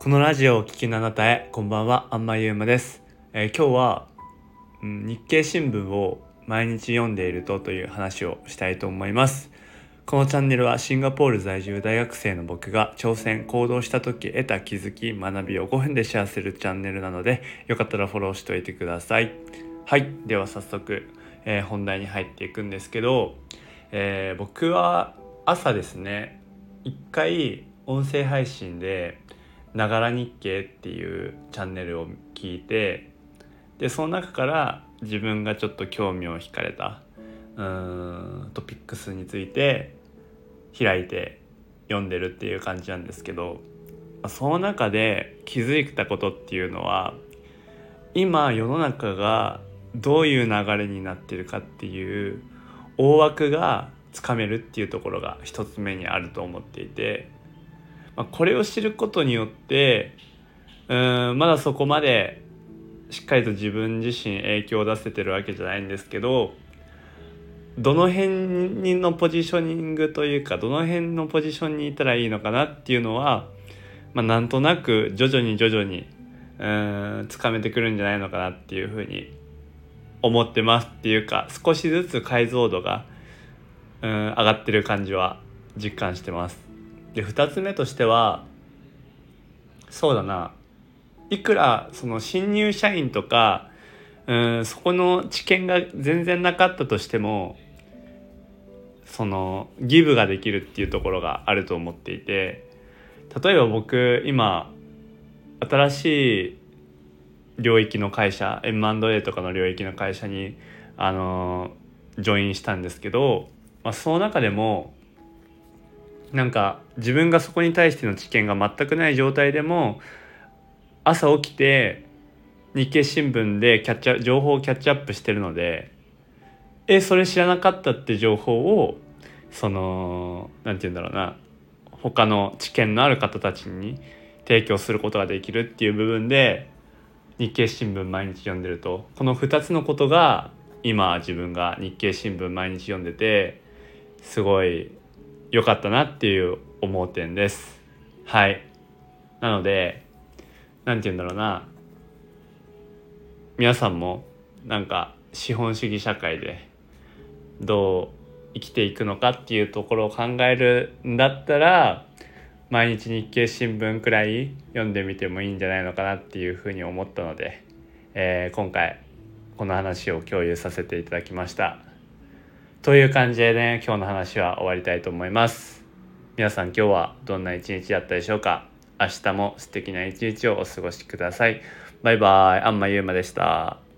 このラジオをお聞きのあなたへ、こんばんは、あんまゆうまです。今日は、日経新聞を毎日読んでいるという話をしたいと思います。このチャンネルはシンガポール在住大学生の僕が挑戦行動した時得た気づき学びを5分でシェアするチャンネルなので、よかったらフォローしておいてください。はい、では早速、本題に入っていくんですけど、僕は朝ですね、一回音声配信でながら日経っていうチャンネルを聞いて、でその中から自分がちょっと興味を惹かれたトピックスについて開いて読んでるっていう感じなんですけど、その中で気づいたことっていうのは、今世の中がどういう流れになってるかっていう大枠がつかめるっていうところが一つ目にあると思っていて、これを知ることによってまだそこまでしっかりと自分自身影響を出せてるわけじゃないんですけど、どの辺のポジショニングというか、どの辺のポジションにいたらいいのかなっていうのは、なんとなく徐々につかめてくるんじゃないのかなっていうふうに思ってます。っていうか、少しずつ解像度が上がってる感じは実感してます。で、2つ目としては、そうだな、いくらその新入社員とかそこの知見が全然なかったとしても、そのギブができるっていうところがあると思っていて、例えば僕今新しい領域の会社 M&A とかの領域の会社にジョインしたんですけど、その中でもなんか自分がそこに対しての知見が全くない状態でも、朝起きて日経新聞で情報をキャッチアップしてるので、それ知らなかったって情報をなんて言うんだろうな、他の知見のある方たちに提供することができるっていう部分で、日経新聞毎日読んでると、この2つのことが今自分が日経新聞毎日読んでてすごい良かったなっていう思う点です。はい。なので、なんて言うんだろうな、皆さんもなんか資本主義社会でどう生きていくのかっていうところを考えるんだったら、毎日日経新聞くらい読んでみてもいいんじゃないのかなっていうふうに思ったので、今回この話を共有させていただきました。という感じでね、今日の話は終わりたいと思います。皆さん今日はどんな一日だったでしょうか。明日も素敵な一日をお過ごしください。バイバイ。あんまゆうまでした。